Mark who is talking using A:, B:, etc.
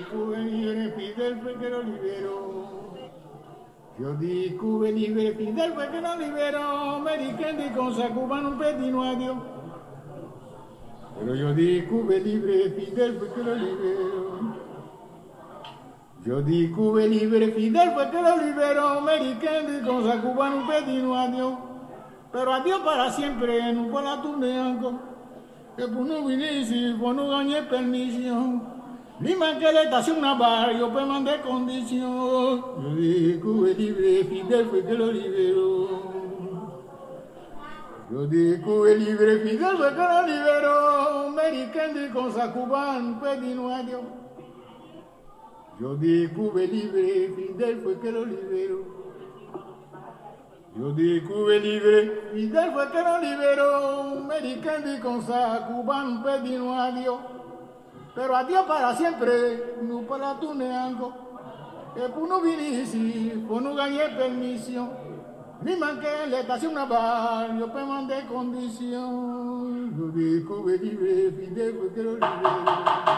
A: Cuba libre, Fidel fue que lo liberó. Yo di Cuba libre, Fidel fue que lo liberó. Americano y con sa cubano un pedino a Dios. Pero yo di Cuba libre, Fidel fue que lo liberó. Yo di Cuba libre, Fidel fue que lo liberó. Americano y con sa cubano un pedino a Dios. Pero adiós para siempre, no para tu neanco. Que por no viniste, por no gané permisión. Ni más que le estación naval, yo pues mandé condición. Yo di Cuba libre, Fidel fue que lo liberó. Yo di Cuba libre, Fidel fue que lo liberó. Americano y con sa cubano pedino a Dios. Yo di Cuba libre, Fidel fue que lo liberó. Yo di Cuba libre, Fidel fue que lo liberó. Americano y con sa cubano pedino a Dios. Pero adiós para siempre, no para tu neango. Que por no viniste, por no gané permisión. Ni más que en la estación naval, yo te mandé condición. Yo di Cuba libre, Fidel fue que lo liberó.